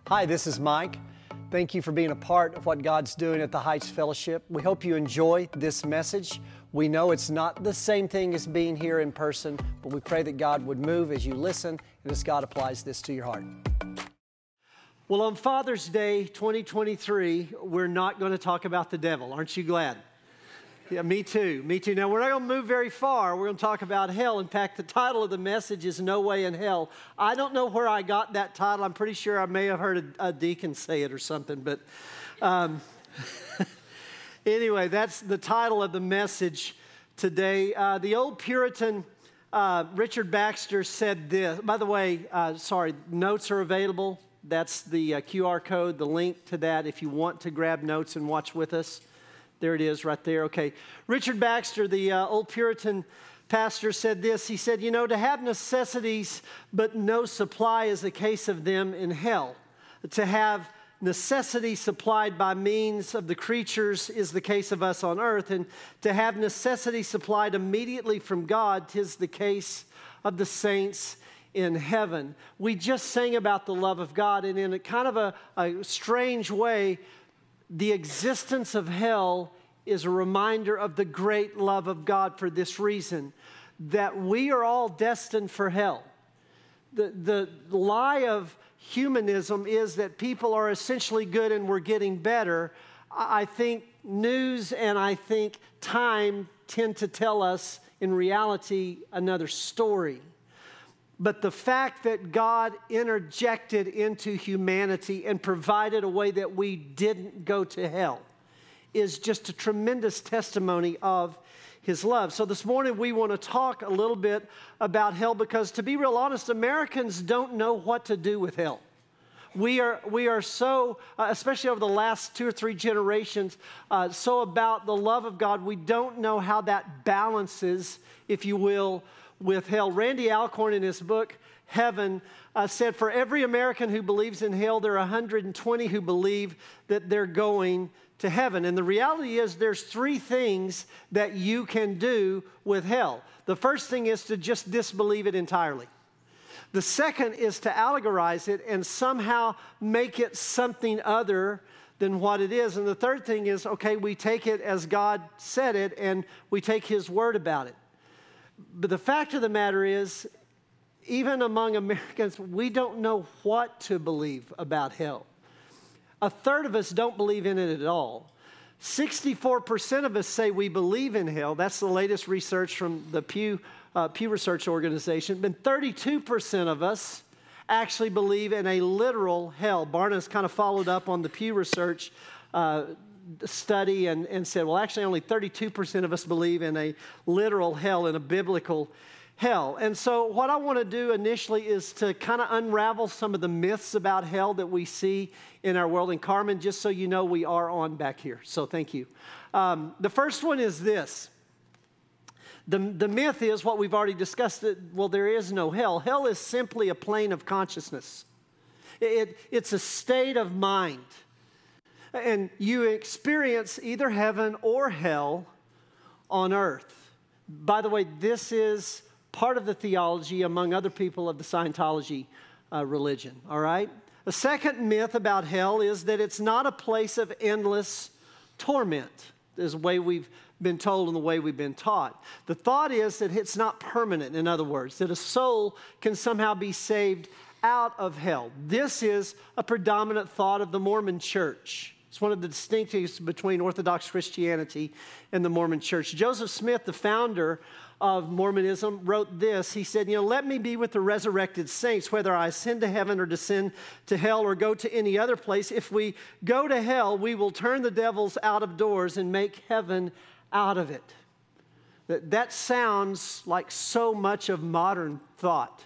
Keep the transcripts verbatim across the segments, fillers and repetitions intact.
Hi, this is Mike. Thank you for being a part of what God's doing at the Heights Fellowship. We hope you enjoy this message. We know it's not the same thing as being here in person, but we pray that God would move as you listen and as God applies this to your heart. Well, on Father's Day twenty twenty-three, we're not going to talk about the devil. Aren't you glad? Yeah, me too. Me too. Now, we're not going to move very far. We're going to talk about hell. In fact, the title of the message is No Way in Hell. I don't know where I got that title. I'm pretty sure I may have heard a, a deacon say it or something. But um, anyway, that's the title of the message today. Uh, the old Puritan uh, Richard Baxter said this. By the way, uh, sorry, notes are available. That's the uh, Q R code, the link to that if you want to grab notes and watch with us. There it is right there. Okay. Richard Baxter, the uh, old Puritan pastor, said this. He said, you know, to have necessities but no supply is a case of them in hell. To have necessity supplied by means of the creatures is the case of us on earth. And to have necessity supplied immediately from God, 'tis the case of the saints in heaven. We just sang about the love of God, and in a kind of a, a strange way, the existence of hell is a reminder of the great love of God for this reason, that we are all destined for hell. The, the lie of humanism is that people are essentially good and we're getting better. I think news and I think time tend to tell us, in reality, another story. But the fact that God interjected into humanity and provided a way that we didn't go to hell is just a tremendous testimony of His love. So this morning we want to talk a little bit about hell because, to be real honest, Americans don't know what to do with hell. We are, we are so, uh, especially over the last two or three generations, uh, so about the love of God, we don't know how that balances, if you will, with hell. Randy Alcorn, in his book, Heaven, uh, said for every American who believes in hell, there are one hundred twenty who believe that they're going to heaven. And the reality is there's three things that you can do with hell. The first thing is to just disbelieve it entirely. The second is to allegorize it and somehow make it something other than what it is. And the third thing is, okay, we take it as God said it and we take His word about it. But the fact of the matter is, even among Americans, we don't know what to believe about hell. A third of us don't believe in it at all. sixty-four percent of us say we believe in hell. That's the latest research from the Pew, uh, Pew Research Organization. But thirty-two percent of us actually believe in a literal hell. Barna's kind of followed up on the Pew Research uh study and, and said, well, actually only thirty-two percent of us believe in a literal hell, in a biblical hell. And so what I want to do initially is to kind of unravel some of the myths about hell that we see in our world. And Carmen, just so you know, we are on back here. So thank you. Um, the first one is this. The, the myth is what we've already discussed, that, well, there is no hell. Hell is simply a plane of consciousness. It, it's a state of mind. And you experience either heaven or hell on earth. By the way, this is part of the theology, among other people, of the Scientology uh, religion, all right? The second myth about hell is that it's not a place of endless torment, is the way we've been told and the way we've been taught. The thought is that it's not permanent, in other words, that a soul can somehow be saved out of hell. This is a predominant thought of the Mormon Church. It's one of the distinctives between Orthodox Christianity and the Mormon Church. Joseph Smith, the founder of Mormonism, wrote this. He said, you know, let me be with the resurrected saints, whether I ascend to heaven or descend to hell or go to any other place. If we go to hell, we will turn the devils out of doors and make heaven out of it. That, that sounds like so much of modern thought.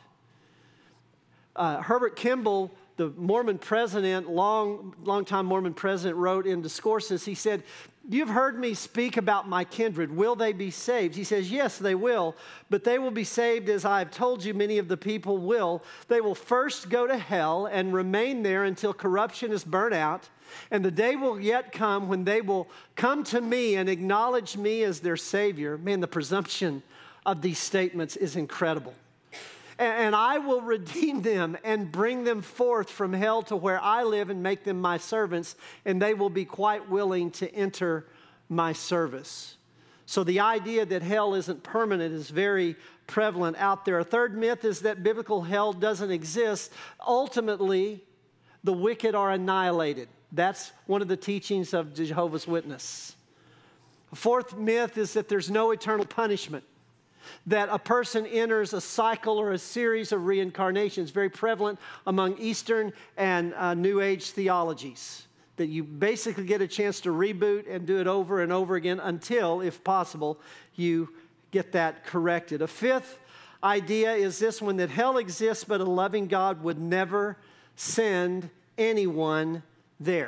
Uh, Herbert Kimball, the Mormon president, long, long-time Mormon president, wrote in Discourses, he said, you've heard me speak about my kindred. Will they be saved? He says, yes, they will, but they will be saved as I've told you many of the people will. They will first go to hell and remain there until corruption is burnt out, and the day will yet come when they will come to me and acknowledge me as their Savior. Man, the presumption of these statements is incredible. and I will redeem them and bring them forth from hell to where I live and make them my servants, and they will be quite willing to enter my service. So the idea that hell isn't permanent is very prevalent out there. A third myth is that biblical hell doesn't exist. Ultimately, the wicked are annihilated. That's one of the teachings of Jehovah's Witness. A fourth myth is that there's no eternal punishment, that a person enters a cycle or a series of reincarnations, very prevalent among Eastern and uh, New Age theologies, that you basically get a chance to reboot and do it over and over again until, if possible, you get that corrected. A fifth idea is this one, that hell exists, but a loving God would never send anyone there.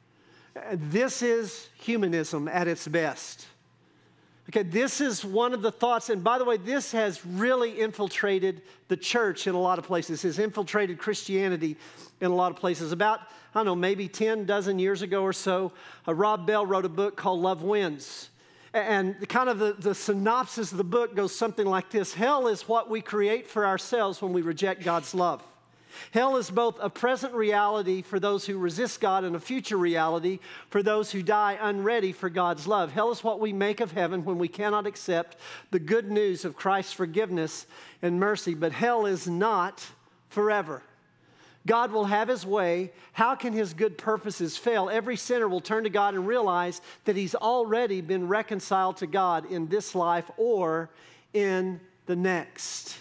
This is humanism at its best. Okay, this is one of the thoughts, and by the way, this has really infiltrated the church in a lot of places. It has infiltrated Christianity in a lot of places. About, I don't know, maybe ten dozen years ago or so, uh, Rob Bell wrote a book called Love Wins. And kind of the, the synopsis of the book goes something like this. Hell is what we create for ourselves when we reject God's love. Hell is both a present reality for those who resist God and a future reality for those who die unready for God's love. Hell is what we make of heaven when we cannot accept the good news of Christ's forgiveness and mercy. But hell is not forever. God will have his way. How can his good purposes fail? Every sinner will turn to God and realize that he's already been reconciled to God in this life or in the next.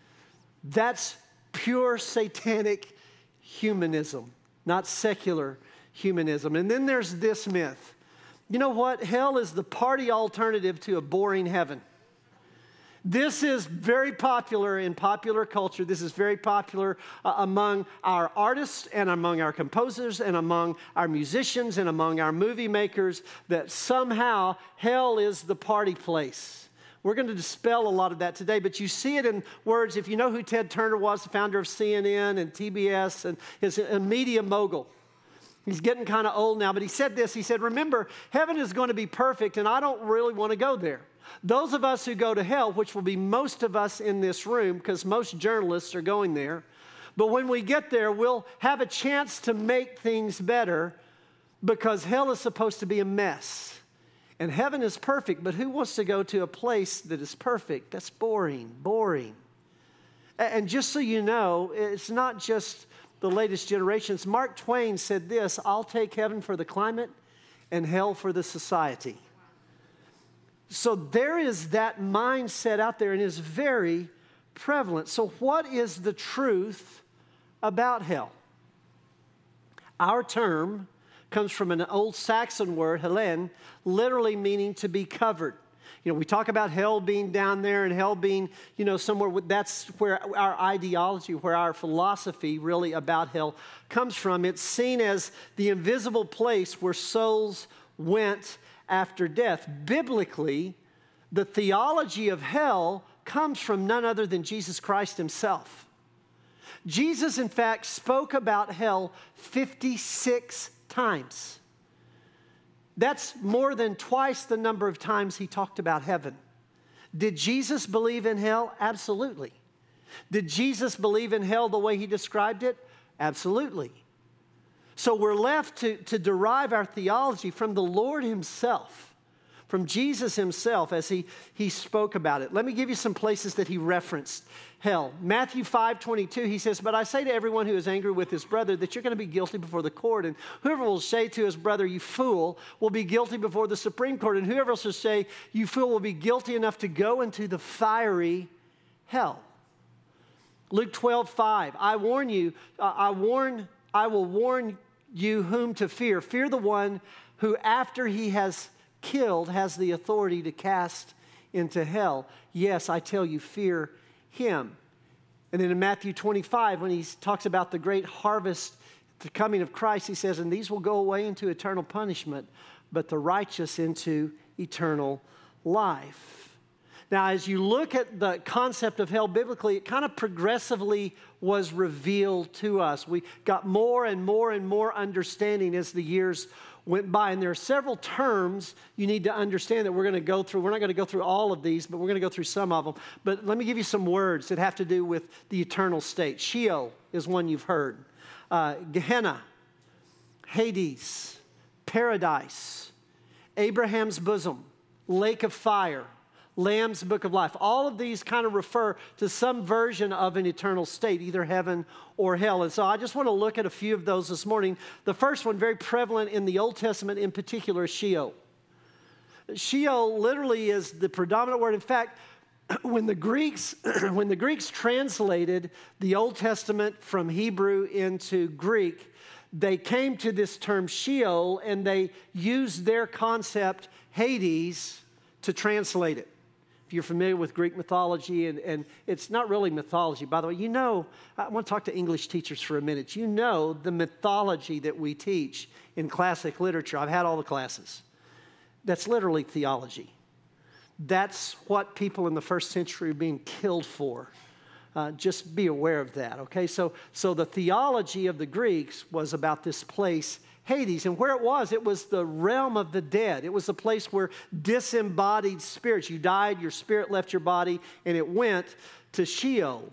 That's pure satanic humanism, not secular humanism. And then there's this myth. You know what? Hell is the party alternative to a boring heaven. This is very popular in popular culture. This is very popular uh, among our artists and among our composers and among our musicians and among our movie makers, that somehow hell is the party place. We're going to dispel a lot of that today, but you see it in words. If you know who Ted Turner was, the founder of C N N and T B S, and is a media mogul. He's getting kind of old now, but he said this. He said, remember, heaven is going to be perfect, and I don't really want to go there. Those of us who go to hell, which will be most of us in this room, because most journalists are going there, but when we get there, we'll have a chance to make things better, because hell is supposed to be a mess. And heaven is perfect, but who wants to go to a place that is perfect? That's boring, boring. And just so you know, it's not just the latest generations. Mark Twain said this, I'll take heaven for the climate and hell for the society. So there is that mindset out there, and is very prevalent. So what is the truth about hell? Our term comes from an old Saxon word, Helen, literally meaning to be covered. You know, we talk about hell being down there and hell being, you know, somewhere. That's where our ideology, where our philosophy really about hell comes from. It's seen as the invisible place where souls went after death. Biblically, the theology of hell comes from none other than Jesus Christ himself. Jesus, in fact, spoke about hell fifty-six times. That's more than twice the number of times he talked about heaven. Did Jesus believe in hell? Absolutely. Did Jesus believe in hell the way he described it? Absolutely. So we're left to, to derive our theology from the Lord himself, from Jesus himself as he, he spoke about it. Let me give you some places that he referenced hell. Matthew five twenty-two, he says, but I say to everyone who is angry with his brother that you're going to be guilty before the court. And whoever will say to his brother, you fool, will be guilty before the Supreme Court. And whoever shall say, you fool, will be guilty enough to go into the fiery hell. Luke twelve five, I warn you, uh, I warn, I will warn you whom to fear. Fear the one who after he has killed has the authority to cast into hell. Yes, I tell you, fear him. And then in Matthew twenty-five, when he talks about the great harvest, the coming of Christ, he says, and these will go away into eternal punishment, but the righteous into eternal life. Now, as you look at the concept of hell biblically, it kind of progressively was revealed to us. We got more and more and more understanding as the years went by. And there are several terms you need to understand that we're going to go through. We're not going to go through all of these, but we're going to go through some of them. But let me give you some words that have to do with the eternal state. Sheol is one you've heard. Uh, Gehenna, Hades, Paradise, Abraham's bosom, lake of fire, Lamb's book of life. All of these kind of refer to some version of an eternal state, either heaven or hell. And so I just want to look at a few of those this morning. The first one, very prevalent in the Old Testament in particular, is Sheol. Sheol literally is the predominant word. In fact, when the Greeks, when the Greeks translated the Old Testament from Hebrew into Greek, they came to this term Sheol, and they used their concept Hades to translate it. If you're familiar with Greek mythology, and, and it's not really mythology, by the way, you know, I want to talk to English teachers for a minute. You know the mythology that we teach in classic literature. I've had all the classes. That's literally theology. That's what people in the first century are being killed for. Uh, just be aware of that, okay? So, so the theology of the Greeks was about this place, Hades. And where it was, it was the realm of the dead. It was the place where disembodied spirits, you died, your spirit left your body, and it went to Sheol.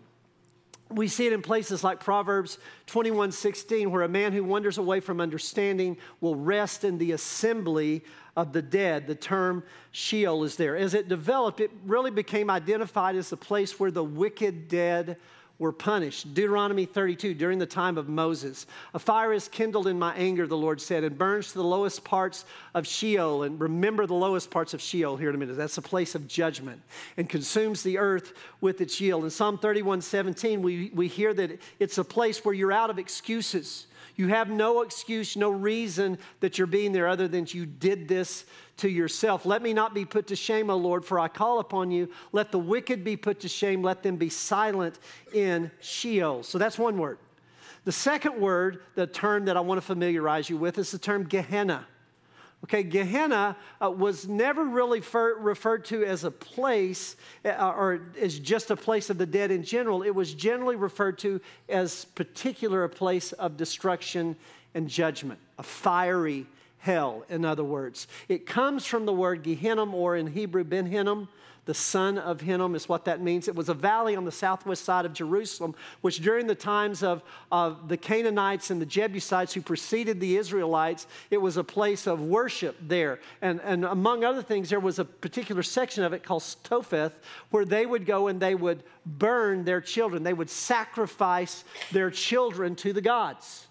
We see it in places like Proverbs twenty-one sixteen, where a man who wanders away from understanding will rest in the assembly of the dead. The term Sheol is there. As it developed, it really became identified as the place where the wicked dead were punished. Deuteronomy thirty-two, during the time of Moses. A fire is kindled in my anger, the Lord said, and burns to the lowest parts of Sheol. And remember the lowest parts of Sheol here in a minute. That's a place of judgment, and consumes the earth with its yield. In Psalm thirty-one seventeen, we, we hear that it's a place where you're out of excuses. You have no excuse, no reason that you're being there other than you did this to yourself. Let me not be put to shame, O Lord, for I call upon you. Let the wicked be put to shame. Let them be silent in Sheol. So that's one word. The second word, the term that I want to familiarize you with, is the term Gehenna. Okay, Gehenna uh, was never really fer- referred to as a place uh, or as just a place of the dead in general. It was generally referred to as particular a place of destruction and judgment, a fiery hell, in other words. It comes from the word Gehinnom, or in Hebrew, Ben Hinnom. The son of Hinnom is what that means. It was a valley on the southwest side of Jerusalem, which during the times of, of the Canaanites and the Jebusites who preceded the Israelites, it was a place of worship there. And, and among other things, there was a particular section of it called Topheth, where they would go and they would burn their children. They would sacrifice their children to the gods.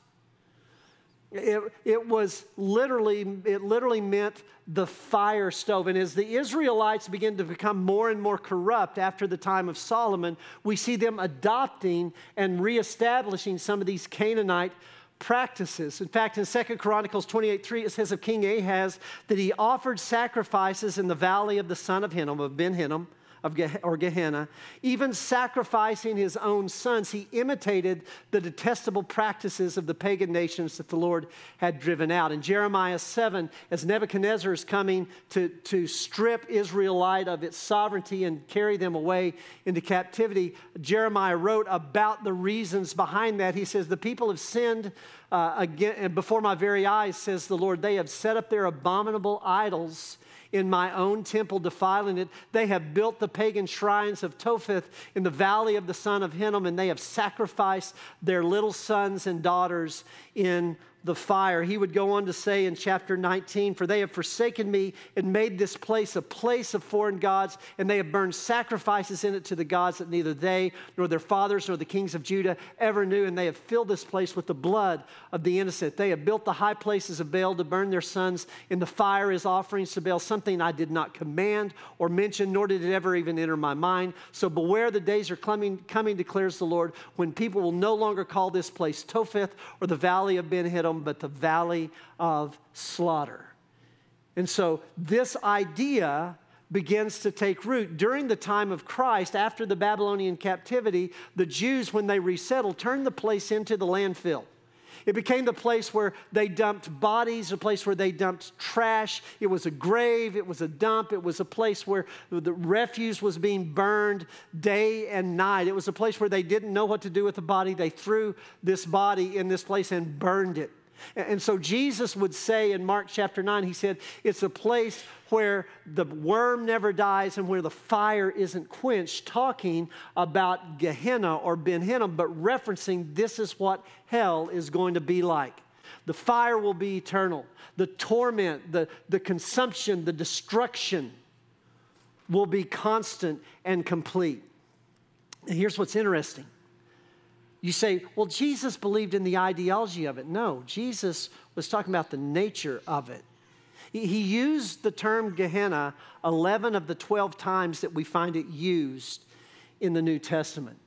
It, it was literally, it literally meant the fire stove. And as the Israelites begin to become more and more corrupt after the time of Solomon, we see them adopting and reestablishing some of these Canaanite practices. In fact, in Second Chronicles twenty-eight three, it says of King Ahaz that he offered sacrifices in the valley of the son of Hinnom, of Ben Hinnom, of Ge- or Gehenna, even sacrificing his own sons. He imitated the detestable practices of the pagan nations that the Lord had driven out. In Jeremiah seven, as Nebuchadnezzar is coming to, to strip Israelite of its sovereignty and carry them away into captivity, Jeremiah wrote about the reasons behind that. He says, the people have sinned uh, again, and before my very eyes, says the Lord. They have set up their abominable idols in my own temple, defiling it. They have built the pagan shrines of Topheth in the valley of the son of Hinnom, and they have sacrificed their little sons and daughters in the fire. He would go on to say in chapter nineteen, for they have forsaken me and made this place a place of foreign gods, and they have burned sacrifices in it to the gods that neither they nor their fathers nor the kings of Judah ever knew, and they have filled this place with the blood of the innocent. They have built the high places of Baal to burn their sons in the fire as offerings to Baal, something I did not command or mention, nor did it ever even enter my mind. So beware, the days are coming, coming, declares the Lord, when people will no longer call this place Topheth or the valley of Ben Hinnom, but the valley of slaughter. And so this idea begins to take root. During the time of Christ, after the Babylonian captivity, the Jews, when they resettled, turned the place into the landfill. It became the place where they dumped bodies, a place where they dumped trash. It was a grave. It was a dump. It was a place where the refuse was being burned day and night. It was a place where they didn't know what to do with the body. They threw this body in this place and burned it. And so Jesus would say in Mark chapter nine, he said, it's a place where the worm never dies and where the fire isn't quenched, talking about Gehenna or Ben Hinnom, but referencing this is what hell is going to be like. The fire will be eternal. The torment, the, the consumption, the destruction will be constant and complete. And here's what's interesting. You say, well, Jesus believed in the ideology of it. No, Jesus was talking about the nature of it. He used the term Gehenna eleven of the twelve times that we find it used in the New Testament.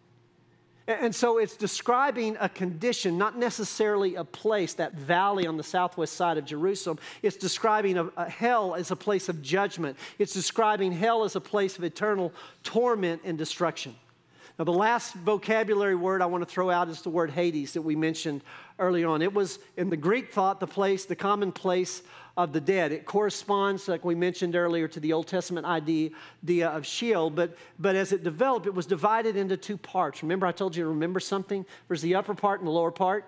And so it's describing a condition, not necessarily a place, that valley on the southwest side of Jerusalem. It's describing a, a hell as a place of judgment. It's describing hell as a place of eternal torment and destruction. Now, the last vocabulary word I want to throw out is the word Hades that we mentioned earlier on. It was, in the Greek thought, the place, the common place of the dead. It corresponds, like we mentioned earlier, to the Old Testament idea, idea of Sheol, but, but as it developed, it was divided into two parts. Remember, I told you to remember something? There's the upper part and the lower part.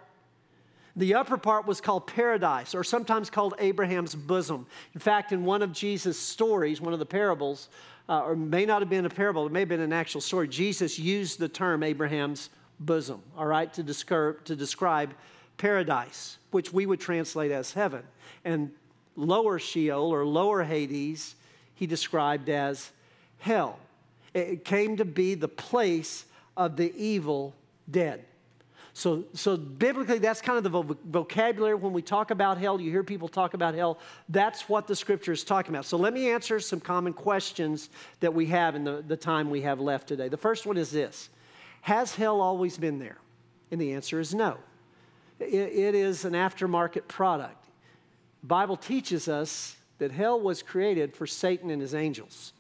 The upper part was called paradise, or sometimes called Abraham's bosom. In fact, in one of Jesus' stories, one of the parables, uh, or may not have been a parable, it may have been an actual story, Jesus used the term Abraham's bosom, all right, to describe, to describe paradise, which we would translate as heaven. And lower Sheol, or lower Hades, he described as hell. It came to be the place of the evil dead. So, so biblically, that's kind of the vo- vocabulary. When we talk about hell, you hear people talk about hell. That's what the Scripture is talking about. So let me answer some common questions that we have in the, the time we have left today. The first one is this: has hell always been there? And the answer is no. It, it is an aftermarket product. The Bible teaches us that hell was created for Satan and his angels.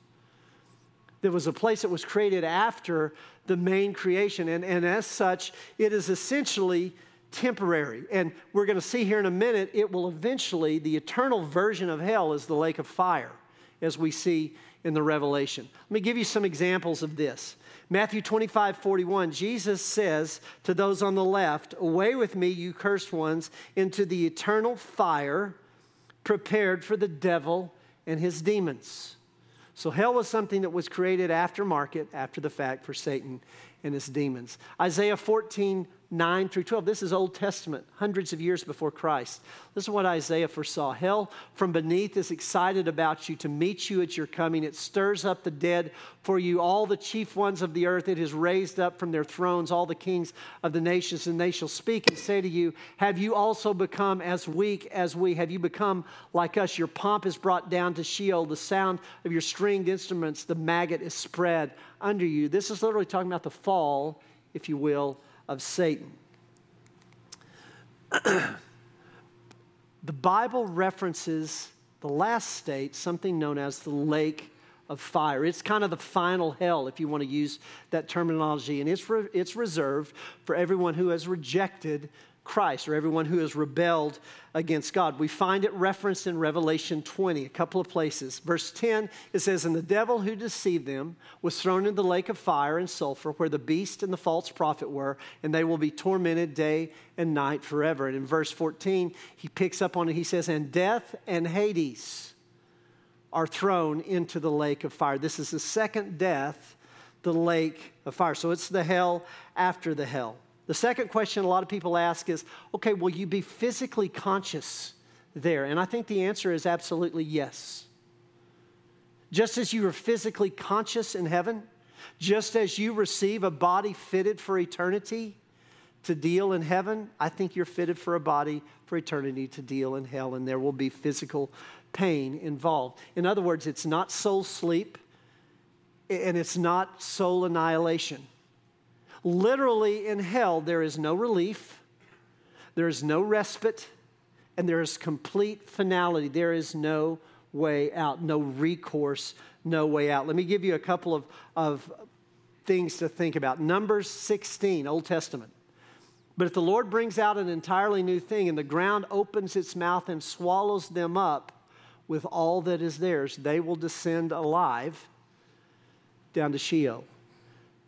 There was a place that was created after the main creation, and, and as such, it is essentially temporary. And we're going to see here in a minute, it will eventually, the eternal version of hell is the lake of fire, as we see in the Revelation. Let me give you some examples of this. Matthew twenty-five forty-one, Jesus says to those on the left, "Away with me, you cursed ones, into the eternal fire prepared for the devil and his demons." So hell was something that was created after market, after the fact, for Satan and his demons. Isaiah fourteen, nine through twelve. This is Old Testament, hundreds of years before Christ. This is what Isaiah foresaw. Hell from beneath is excited about you to meet you at your coming. It stirs up the dead for you, all the chief ones of the earth. It has raised up from their thrones all the kings of the nations, and they shall speak and say to you, have you also become as weak as we? Have you become like us? Your pomp is brought down to Sheol. The sound of your stringed instruments, the maggot is spread under you. This is literally talking about the fall, if you will, of Satan. The Bible references the last state, something known as the lake of fire. It's kind of the final hell, if you want to use that terminology, and it's re- it's reserved for everyone who has rejected Christ, or everyone who has rebelled against God. We find it referenced in Revelation twenty, a couple of places. Verse ten, it says, "And the devil who deceived them was thrown into the lake of fire and sulfur, where the beast and the false prophet were, and they will be tormented day and night forever." And in verse fourteen, he picks up on it. He says, "And death and Hades are thrown into the lake of fire." This is the second death, the lake of fire. So it's the hell after the hell. The second question a lot of people ask is, okay, will you be physically conscious there? And I think the answer is absolutely yes. Just as you are physically conscious in heaven, just as you receive a body fitted for eternity to deal in heaven, I think you're fitted for a body for eternity to deal in hell, and there will be physical pain involved. In other words, it's not soul sleep, and it's not soul annihilation. Literally in hell, there is no relief, there is no respite, and there is complete finality. There is no way out, no recourse, no way out. Let me give you a couple of, of things to think about. Numbers sixteen, Old Testament. "But if the Lord brings out an entirely new thing, and the ground opens its mouth and swallows them up with all that is theirs, they will descend alive down to Sheol."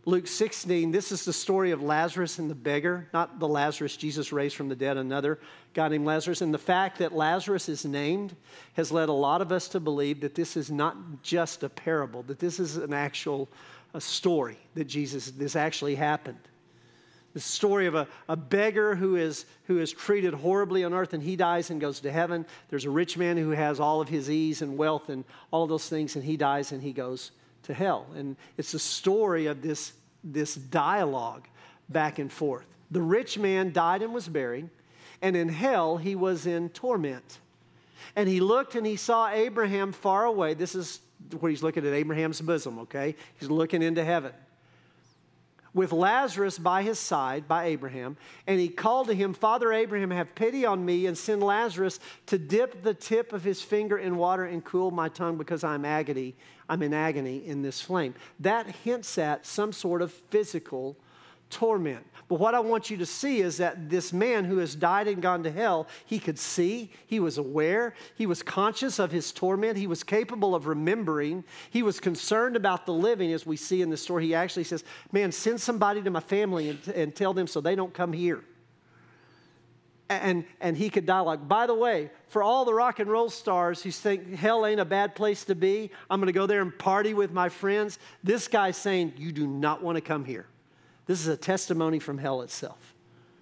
Luke sixteen, this is the story of Lazarus and the beggar, not the Lazarus Jesus raised from the dead, another guy named Lazarus. And the fact that Lazarus is named has led a lot of us to believe that this is not just a parable, that this is an actual a story, that Jesus, this actually happened. The story of a, a beggar who is, who is treated horribly on earth, and he dies and goes to heaven. There's a rich man who has all of his ease and wealth and all of those things, and he dies and he goes to hell. And it's the story of this, this dialogue back and forth. The rich man died and was buried, and in hell he was in torment. And he looked and he saw Abraham far away. This is where he's looking at Abraham's bosom, okay? He's looking into heaven, with Lazarus by his side, by Abraham, and he called to him, Father Abraham, have pity on me and send Lazarus to dip the tip of his finger in water and cool my tongue, because I'm agony, I'm in agony in this flame. That hints at some sort of physical torment. But what I want you to see is that this man who has died and gone to hell, he could see, he was aware, he was conscious of his torment, he was capable of remembering, he was concerned about the living, as we see in the story. He actually says, man, send somebody to my family and, and tell them so they don't come here. And, and he could dialogue. By the way, for all the rock and roll stars who think hell ain't a bad place to be, I'm going to go there and party with my friends, this guy's saying, you do not want to come here. This is a testimony from hell itself.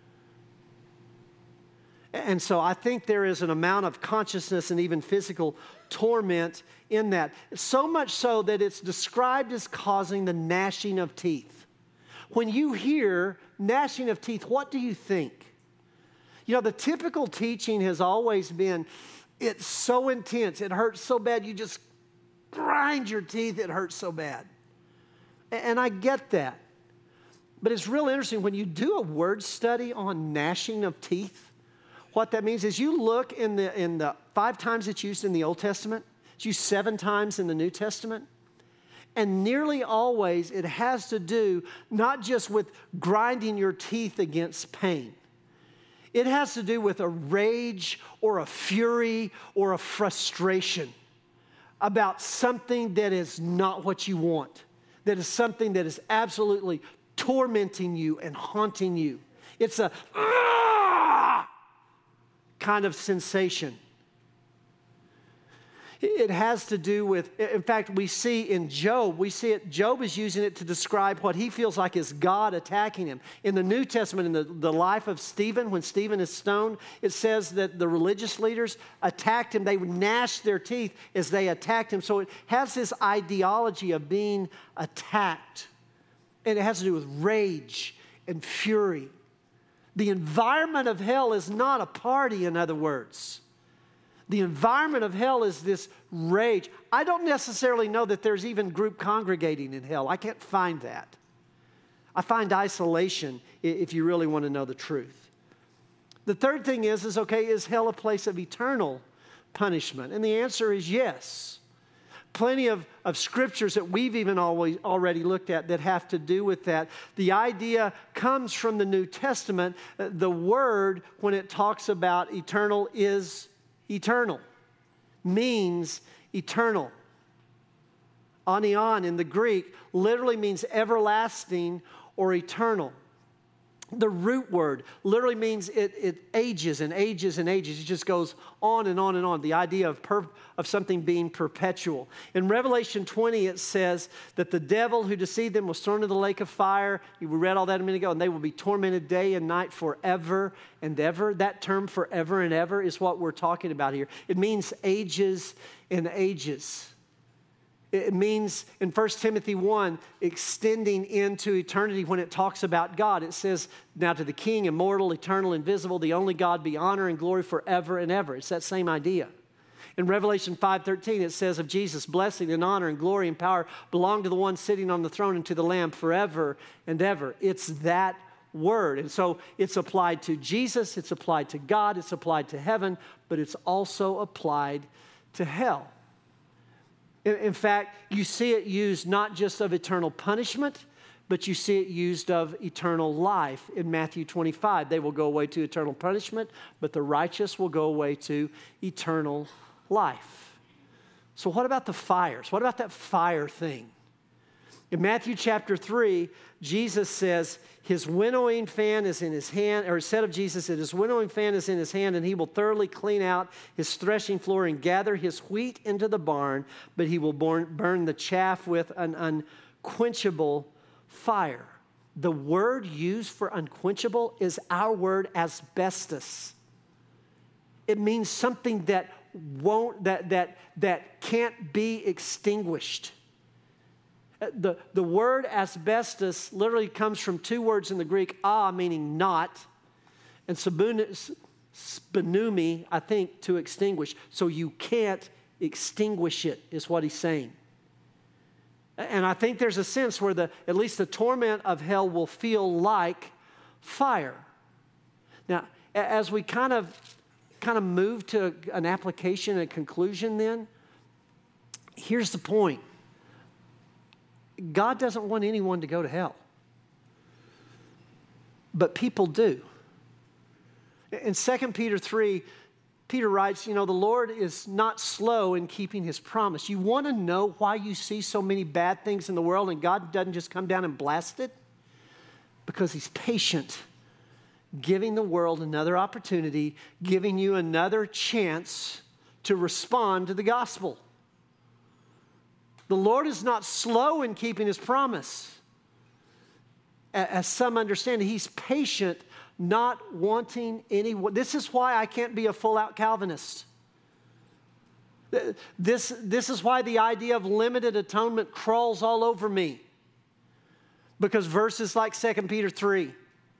And so I think there is an amount of consciousness and even physical torment in that. So much so that it's described as causing the gnashing of teeth. When you hear gnashing of teeth, what do you think? You know, the typical teaching has always been, it's so intense, it hurts so bad, you just grind your teeth, it hurts so bad. And I get that. But it's real interesting when you do a word study on gnashing of teeth. What that means is you look in the in the five times it's used in the Old Testament, it's used seven times in the New Testament, and nearly always it has to do not just with grinding your teeth against pain. It has to do with a rage or a fury or a frustration about something that is not what you want, that is something that is absolutely tormenting you and haunting you. It's a ah! kind of sensation. It has to do with, in fact, we see in Job, we see it, Job is using it to describe what he feels like is God attacking him. In the New Testament, in the, the life of Stephen, when Stephen is stoned, it says that the religious leaders attacked him. They gnashed their teeth as they attacked him. So it has this ideology of being attacked. And it has to do with rage and fury. The environment of hell is not a party, in other words. The environment of hell is this rage. I don't necessarily know that there's even group congregating in hell. I can't find that. I find isolation if you really want to know the truth. The third thing is, is okay, is hell a place of eternal punishment? And the answer is yes. Plenty of, of scriptures that we've even always already looked at that have to do with that. The idea comes from the New Testament. The word, when it talks about eternal, is eternal. Means eternal. Anion in the Greek literally means everlasting or eternal. The root word literally means it, it ages and ages and ages. It just goes on and on and on. The idea of, per, of something being perpetual. In Revelation twenty, it says that the devil who deceived them was thrown into the lake of fire. We read all that a minute ago. And they will be tormented day and night forever and ever. That term forever and ever is what we're talking about here. It means ages and ages. It means in First Timothy one, extending into eternity when it talks about God. It says, now to the King, immortal, eternal, invisible, the only God, be honor and glory forever and ever. It's that same idea. In Revelation five thirteen, it says of Jesus, blessing and honor and glory and power belong to the one sitting on the throne and to the Lamb forever and ever. It's that word. And so it's applied to Jesus, it's applied to God, it's applied to heaven, but it's also applied to hell. In fact, you see it used not just of eternal punishment, but you see it used of eternal life. In Matthew twenty-five, they will go away to eternal punishment, but the righteous will go away to eternal life. So what about the fires? What about that fire thing? In Matthew chapter three, Jesus says his winnowing fan is in his hand, or said of Jesus that his winnowing fan is in his hand, and he will thoroughly clean out his threshing floor and gather his wheat into the barn, but he will burn, burn the chaff with an unquenchable fire. The word used for unquenchable is our word asbestos. It means something that won't, that that that can't be extinguished. The, the word asbestos literally comes from two words in the Greek, ah, meaning not, and spenumi, I think, to extinguish. So you can't extinguish it, is what he's saying. And I think there's a sense where the at least the torment of hell will feel like fire. Now, as we kind of kind of move to an application and conclusion then, here's the point. God doesn't want anyone to go to hell. But people do. In Second Peter three, Peter writes, you know, the Lord is not slow in keeping his promise. You want to know why you see so many bad things in the world and God doesn't just come down and blast it? Because he's patient, giving the world another opportunity, giving you another chance to respond to the gospel. The Lord is not slow in keeping his promise. As some understand, he's patient, not wanting anyone. This is why I can't be a full-out Calvinist. This, this is why the idea of limited atonement crawls all over me. Because verses like Second Peter three,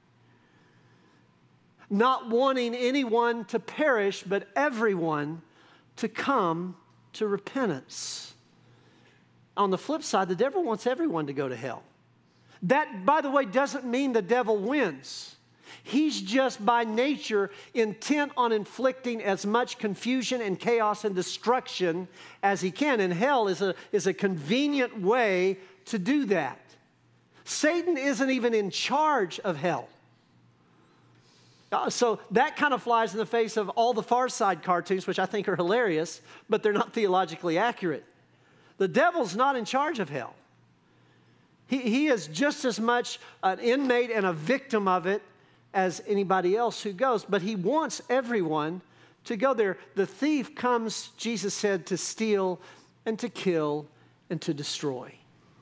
not wanting anyone to perish, but everyone to come to repentance. On the flip side, the devil wants everyone to go to hell. That, by the way, doesn't mean the devil wins. He's just by nature intent on inflicting as much confusion and chaos and destruction as he can. And hell is a, is a convenient way to do that. Satan isn't even in charge of hell. Uh, so that kind of flies in the face of all the Far Side cartoons, which I think are hilarious, but they're not theologically accurate. The devil's not in charge of hell. He, he is just as much an inmate and a victim of it as anybody else who goes, but he wants everyone to go there. The thief comes, Jesus said, to steal and to kill and to destroy.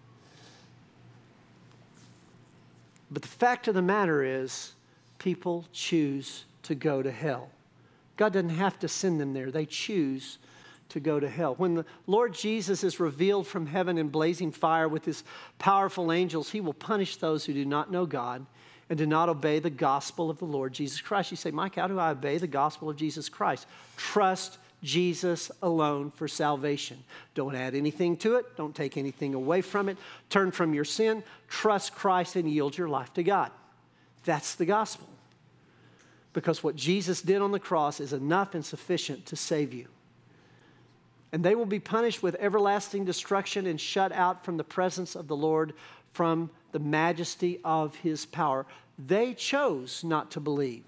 But the fact of the matter is, people choose to go to hell. God doesn't have to send them there. They choose to go to hell. When the Lord Jesus is revealed from heaven in blazing fire with his powerful angels, he will punish those who do not know God and do not obey the gospel of the Lord Jesus Christ. You say, Mike, how do I obey the gospel of Jesus Christ? Trust Jesus alone for salvation. Don't add anything to it. Don't take anything away from it. Turn from your sin. Trust Christ and yield your life to God. That's the gospel. Because what Jesus did on the cross is enough and sufficient to save you. And they will be punished with everlasting destruction and shut out from the presence of the Lord, from the majesty of his power. They chose not to believe.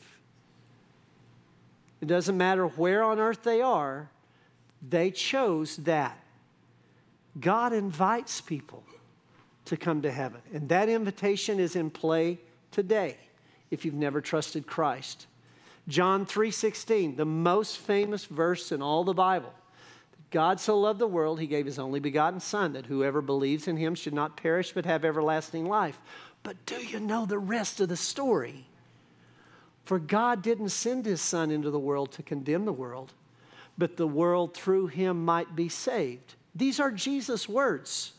It doesn't matter where on earth they are, they chose that. God invites people to come to heaven. And that invitation is in play today if you've never trusted Christ. John three sixteen, the most famous verse in all the Bible. God so loved the world, he gave his only begotten Son, that whoever believes in him should not perish but have everlasting life. But do you know the rest of the story? For God didn't send his Son into the world to condemn the world, but the world through him might be saved. These are Jesus' words.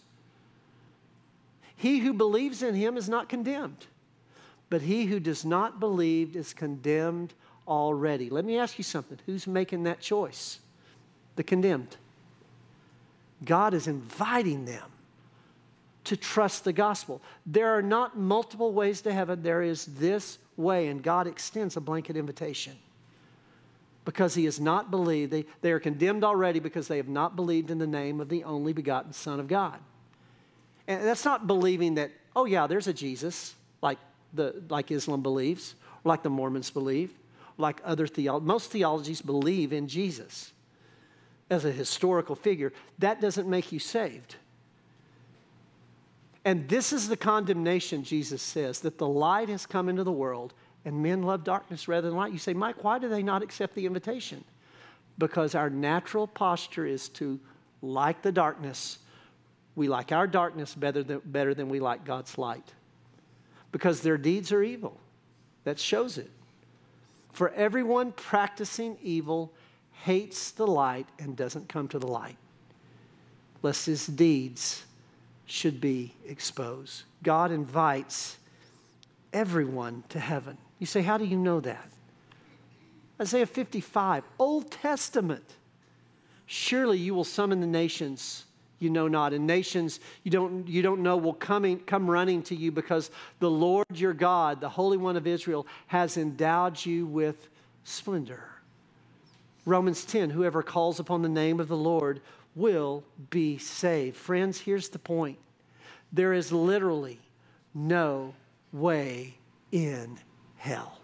He who believes in him is not condemned, but he who does not believe is condemned already. Let me ask you something. Who's making that choice? The condemned. God is inviting them to trust the gospel. There are not multiple ways to heaven. There is this way, and God extends a blanket invitation. Because he has not believed. They, they are condemned already because they have not believed in the name of the only begotten Son of God. And that's not believing that, oh yeah, there's a Jesus, like, the, like Islam believes, or like the Mormons believe, like other theologies. Most theologies believe in Jesus as a historical figure. That doesn't make you saved. And this is the condemnation, Jesus says, that the light has come into the world and men love darkness rather than light. You say, Mike, why do they not accept the invitation? Because our natural posture is to like the darkness. We like our darkness better than, better than we like God's light. Because their deeds are evil. That shows it. For everyone practicing evil hates the light and doesn't come to the light, lest his deeds should be exposed. God invites everyone to heaven. You say, how do you know that? Isaiah fifty-five, Old Testament. Surely you will summon the nations you know not, and nations you don't, you don't know will coming, come running to you, because the Lord your God, the Holy One of Israel, has endowed you with splendor. Romans ten, whoever calls upon the name of the Lord will be saved. Friends, here's the point. There is literally no way in hell.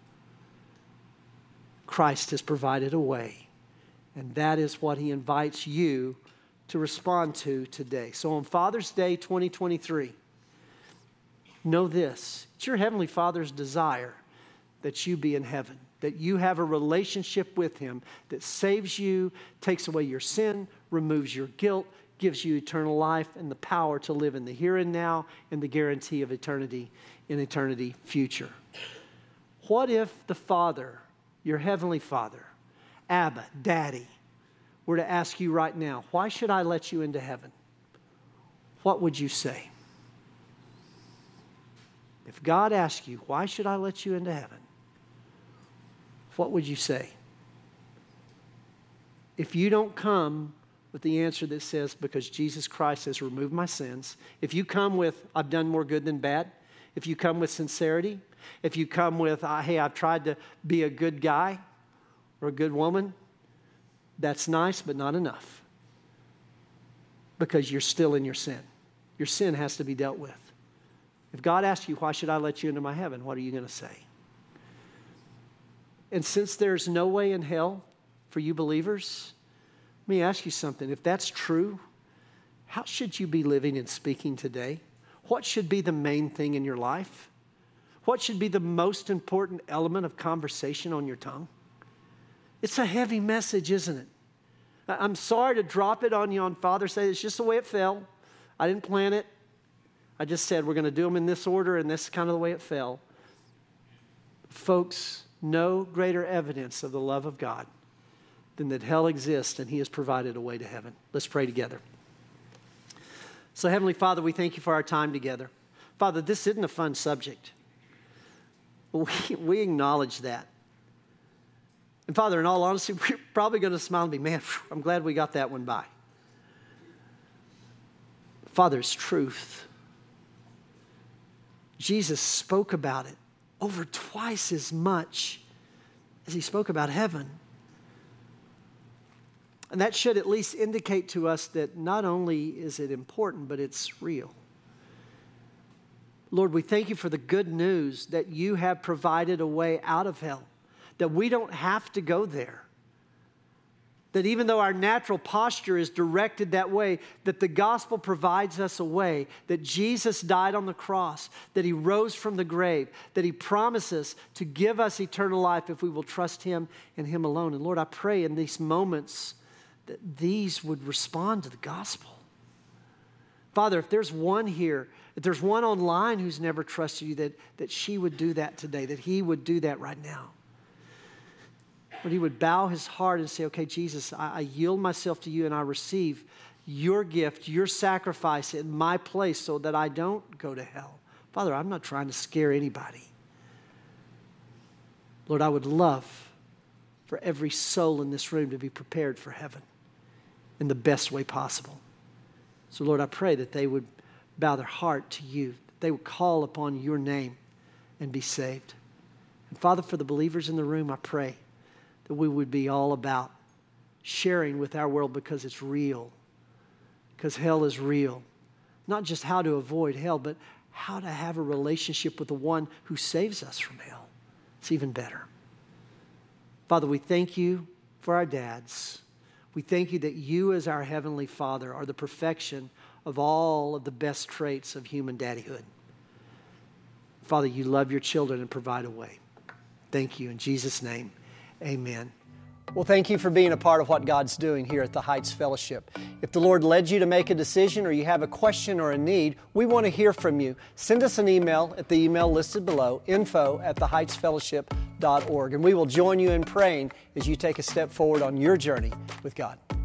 Christ has provided a way, and that is what he invites you to respond to today. So on Father's Day twenty twenty-three, know this: it's your Heavenly Father's desire that you be in heaven, that you have a relationship with him that saves you, takes away your sin, removes your guilt, gives you eternal life and the power to live in the here and now and the guarantee of eternity in eternity future. What if the Father, your Heavenly Father, Abba, Daddy, were to ask you right now, why should I let you into heaven? What would you say? If God asked you, why should I let you into heaven? What would you say? If you don't come with the answer that says, because Jesus Christ has removed my sins, if you come with, I've done more good than bad, if you come with sincerity, if you come with, hey, I've tried to be a good guy or a good woman, that's nice, but not enough. Because you're still in your sin. Your sin has to be dealt with. If God asks you, why should I let you into my heaven? What are you going to say? And since there's no way in hell for you believers, let me ask you something. If that's true, how should you be living and speaking today? What should be the main thing in your life? What should be the most important element of conversation on your tongue? It's a heavy message, isn't it? I'm sorry to drop it on you on Father's Day. It's just the way it fell. I didn't plan it. I just said we're going to do them in this order, and this is kind of the way it fell. Folks, no greater evidence of the love of God than that hell exists and he has provided a way to heaven. Let's pray together. So, Heavenly Father, we thank you for our time together. Father, this isn't a fun subject. We, we acknowledge that. And Father, in all honesty, we're probably going to smile and be, man, I'm glad we got that one by. Father, it's truth. Jesus spoke about it over twice as much as he spoke about heaven. And that should at least indicate to us that not only is it important, but it's real. Lord, we thank you for the good news that you have provided a way out of hell, that we don't have to go there. That even though our natural posture is directed that way, that the gospel provides us a way, that Jesus died on the cross, that he rose from the grave, that he promises to give us eternal life if we will trust him and him alone. And Lord, I pray in these moments that these would respond to the gospel. Father, if there's one here, if there's one online who's never trusted you, that, that she would do that today, that he would do that right now. But he would bow his heart and say, okay, Jesus, I, I yield myself to you and I receive your gift, your sacrifice in my place so that I don't go to hell. Father, I'm not trying to scare anybody. Lord, I would love for every soul in this room to be prepared for heaven in the best way possible. So Lord, I pray that they would bow their heart to you, that they would call upon your name and be saved. And Father, for the believers in the room, I pray that we would be all about sharing with our world because it's real, because hell is real. Not just how to avoid hell, but how to have a relationship with the one who saves us from hell. It's even better. Father, we thank you for our dads. We thank you that you as our Heavenly Father are the perfection of all of the best traits of human daddyhood. Father, you love your children and provide a way. Thank you. In Jesus' name, amen. Well, thank you for being a part of what God's doing here at the Heights Fellowship. If the Lord led you to make a decision or you have a question or a need, we want to hear from you. Send us an email at the email listed below, info at the heights fellowship dot org, and we will join you in praying as you take a step forward on your journey with God.